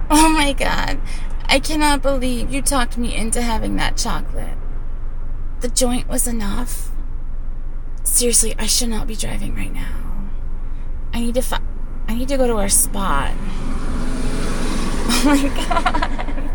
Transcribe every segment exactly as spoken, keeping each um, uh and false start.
Oh my god. I cannot believe you talked me into having that chocolate. The joint was enough. Seriously, I should not be driving right now. I need to fi- I need to go to our spot. Oh my god.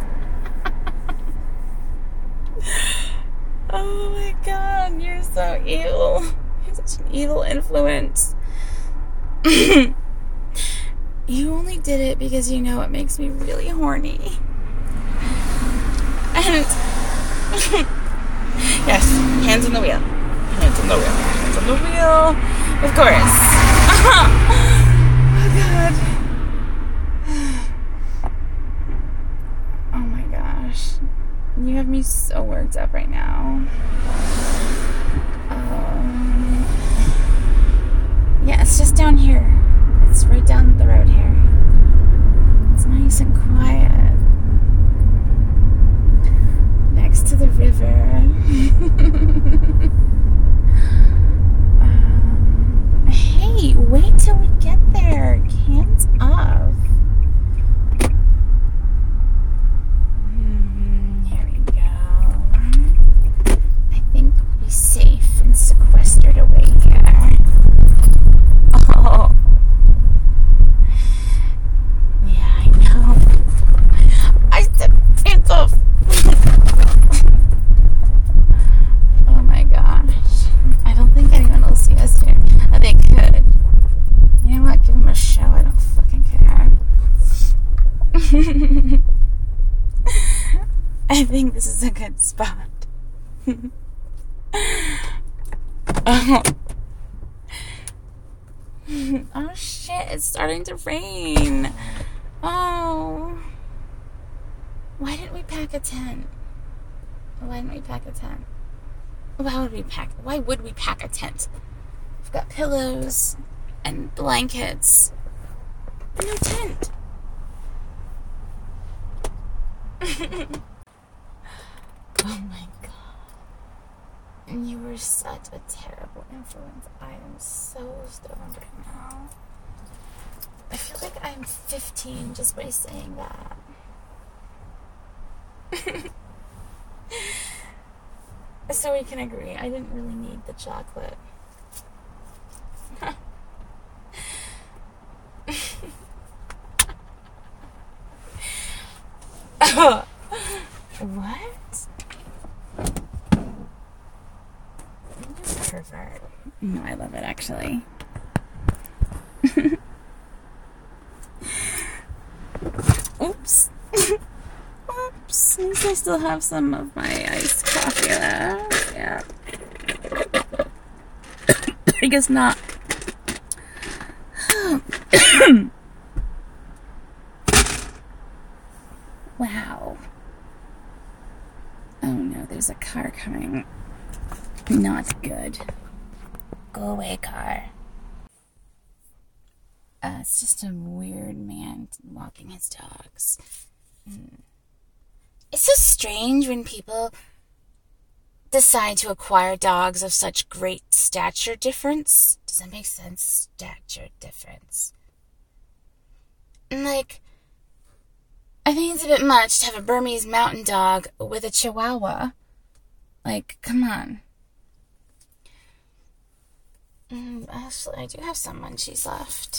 Oh my god, you're so evil. You're such an evil influence. You only did it because you know it makes me really horny. And yes, hands on the wheel. Hands on the wheel. Hands on the wheel. Of course. Oh god. Oh my gosh. You have me so worked up right now. Um, yeah, it's just down here. It's right down the road here. It's nice and quiet. Next to the river. um, hey, wait till we get there. Hands up. Hmm, here we go. I think we'll be safe and sequestered away here. Oh. Yeah, I know. I said hands off. Oh my gosh. I don't think anyone will see us here. Oh, they could. You know what? Give them a show. I don't fucking care. I think this is a good spot. Oh. Oh shit, it's starting to rain. Oh. Why didn't we pack a tent? Why didn't we pack a tent? Why would we pack why would we pack a tent? We've got pillows and blankets. No tent. Oh my god. You were such a terrible influence. I am so stoned right now. I feel like I'm fifteen just by saying that. So we can agree, I didn't really need the chocolate. What? Pervert. No, I love it actually. Oops. Oops. At least I still have some of my iced coffee left. Yeah. I guess not. Wow. Oh no, there's a car coming. Not good. Go away, car. Uh, it's just a weird man walking his dogs. Mm. It's so strange when people decide to acquire dogs of such great stature difference. Does that make sense? Stature difference. And like, I think it's a bit much to have a Burmese mountain dog with a Chihuahua. Like, come on. Mm, actually, I do have some munchies left.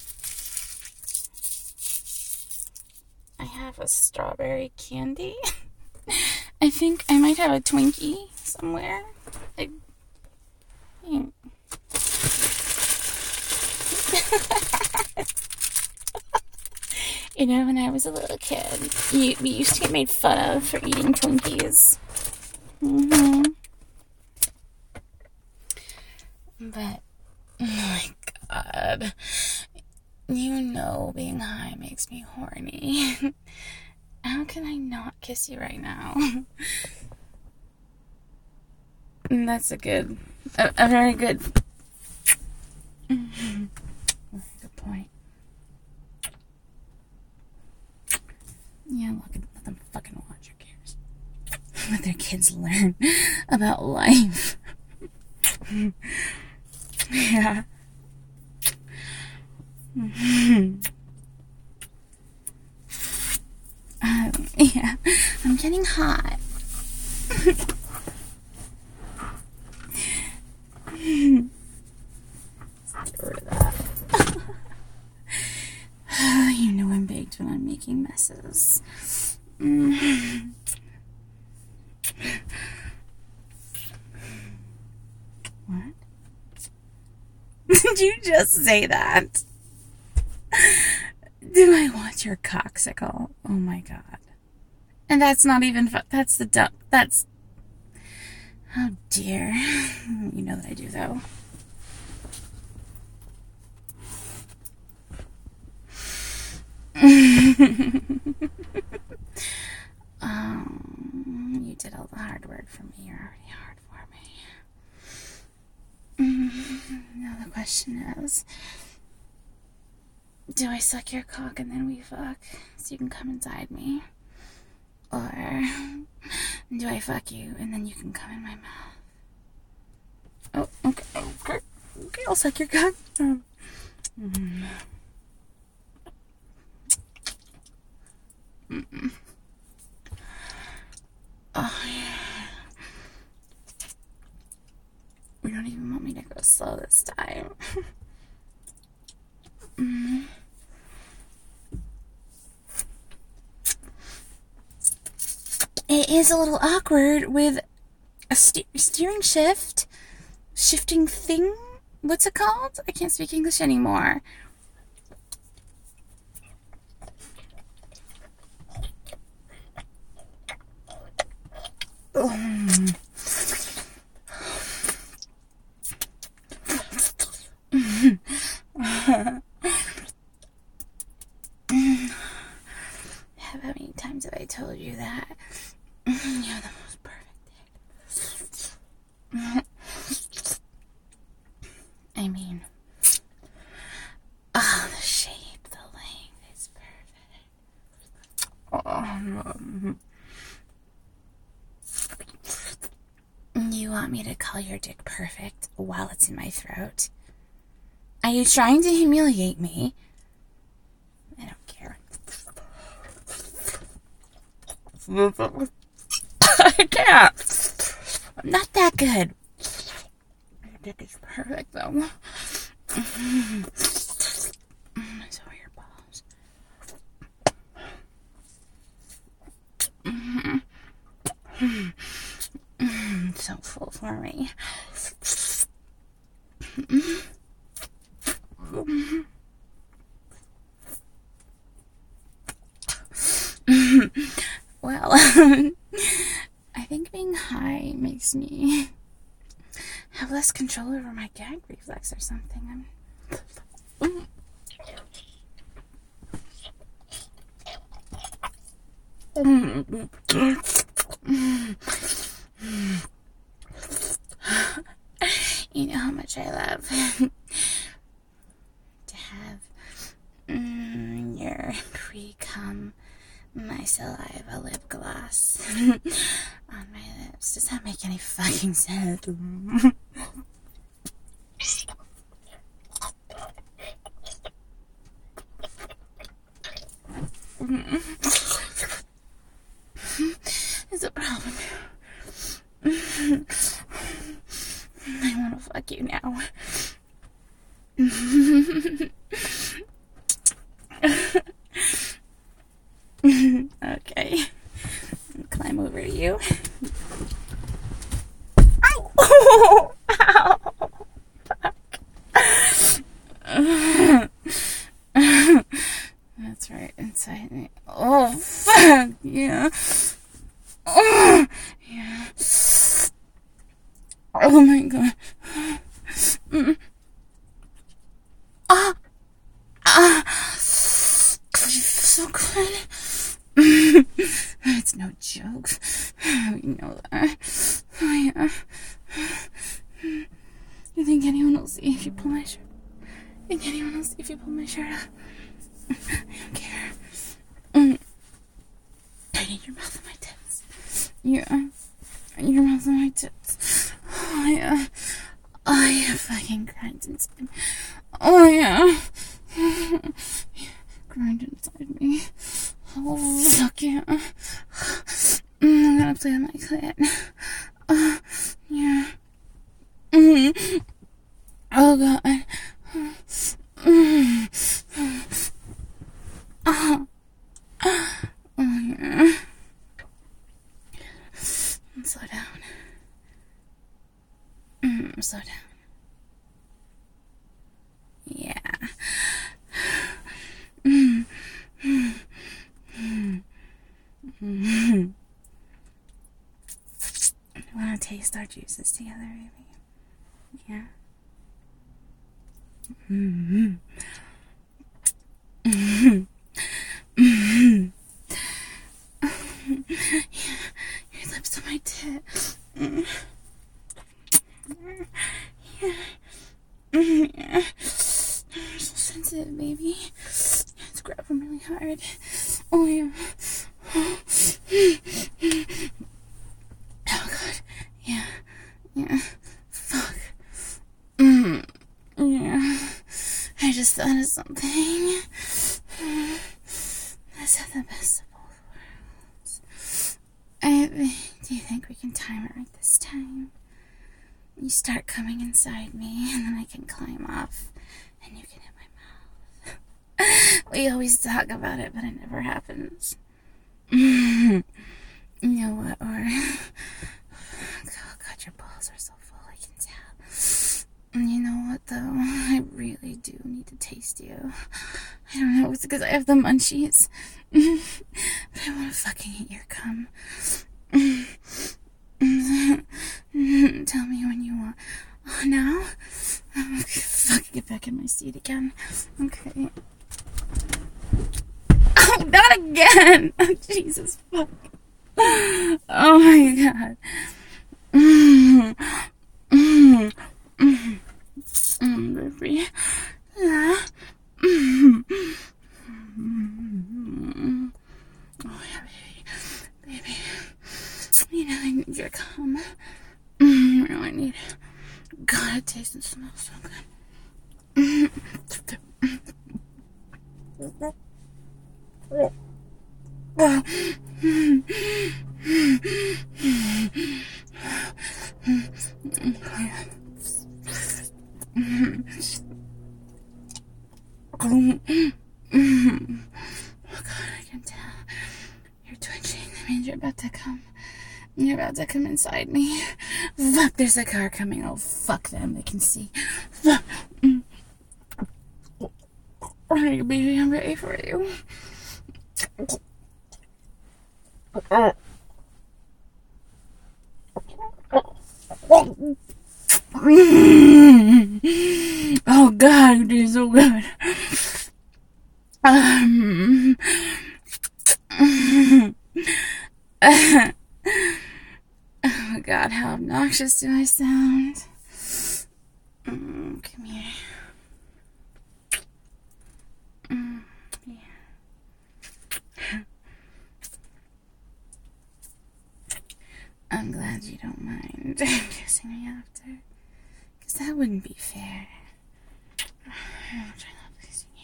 I have a strawberry candy. I think I might have a Twinkie somewhere. Like, hmm. You know, when I was a little kid, you, we used to get made fun of for eating Twinkies. Mm-hmm. But, oh my god. You know being high makes me horny. How can I not kiss you right now? And that's a good, a, a very good, very good point. Yeah, look, let them fucking watch. Who cares? Let their kids learn about life. Yeah. Yeah, I'm getting hot. Let's get rid of that. You know I'm baked when I'm making messes. Mm. What? Did you just say that? Do I want your coxicle? Oh my god. And that's not even fu- that's the dumb that's oh dear. You know that I do though. um, you did all the hard work for me. You're already hard for me. Now the question is, do I suck your cock and then we fuck so you can come inside me? Or do I fuck you and then you can come in my mouth? Oh, okay, okay, okay, I'll suck your cock. Um, mm. Mm-mm. Oh, yeah. You don't even want me to go slow this time. mm. It is a little awkward with a ste- steering shift, shifting thing. What's it called? I can't speak English anymore. Um. How many times have I told you that you're the most perfect thing? I mean, oh, the shape, the length is perfect. Oh. You want me to call your dick perfect while it's in my throat? Are you trying to humiliate me? I don't care. I can't. I'm not that good. Your dick is perfect, though. So are your balls. So full for me. Well, I think being high makes me have less control over my gag reflex or something. I'm... You know how much I love to have mm, your pre-cum, my saliva lip gloss on my lips. Does that make any fucking sense? It's a problem. I want to fuck you now. Okay. I'll climb over to you. Ow! Ow! That's right, inside me. Oh, fuck! Yeah. Oh, yeah. Oh my god. Mm. Ah! Ah! So good. It's no joke. You know that. Oh, yeah. You think anyone will see if you pull my shirt? Think anyone will see if you pull my shirt up? I don't care. Mm. I need your mouth on my tits. Yeah. Your mouth on my tits. Oh, yeah. Oh, yeah. Fucking grind inside me. Oh, yeah. Grind inside me. Oh, fuck yeah. softly on my clit. Uh, yeah. Mm-hmm. Oh, God. Mm-hmm. Oh. Oh, yeah. Slow down. Mm, slow down. Yeah. Mm. Mm. Mm. Mm. Want to taste our juices together, baby? Yeah. Mm-hmm. Mm-hmm. Mm-hmm. Yeah. Your lips on my tit. Mm. Yeah. Mm. Yeah. You're so sensitive, baby. Let's grab them really hard. Oh, yeah. Oh, God. Yeah. Yeah. Fuck. Mm. Yeah. I just thought of something. Let's have the best of both worlds. I, do you think we can time it right this time? You start coming inside me, and then I can climb off, and you can hit my mouth. We always talk about it, but it never happens. You know what, or... Oh, God, your balls are so full, I can tell. You know what, though? I really do need to taste you. I don't know, it's because I have the munchies. But I want to fucking eat your cum. Tell me when you want. Oh, now? Okay, fuck, get back in my seat again. Okay. Oh, not again! Oh, Jesus, fuck. Oh, my God. Mmm. Mmm. Mmm. Mmm, baby. Yeah. Mmm. Mm-hmm. Oh, yeah, baby. Baby. You know, I need your cum. Mm, I really need it. God, it tastes and smells so good. Mm. Oh, God, I can tell. You're twitching. That means you're about to come. You're about to come inside me. Fuck, there's a car coming. Oh, fuck them. They can see. Fuck. Alright, baby, I'm ready for you. Oh, God, you did so good. Um... Oh, God, how obnoxious do I sound? Mm, come here. Mm, yeah. I'm glad you don't mind kissing me after. Because that wouldn't be fair. How much I love kissing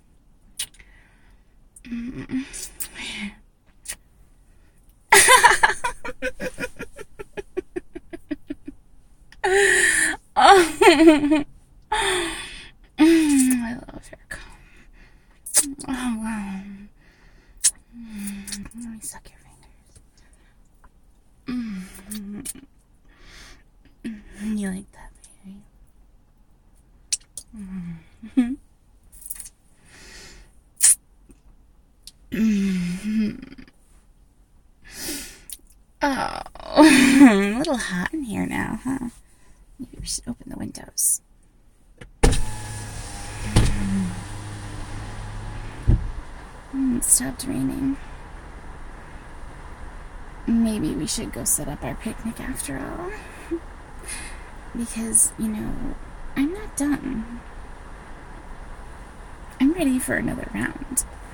you. Mm-mm. Oh. Mm, I love your cum. Oh, wow. Mm, let me suck your fingers. Mm. Mm, you like that, baby? Mm-hmm. Mm-hmm. Oh, a little hot in here now, huh? Maybe we should open the windows. Mm, it stopped raining. Maybe we should go set up our picnic after all. Because, you know, I'm not done. I'm ready for another round.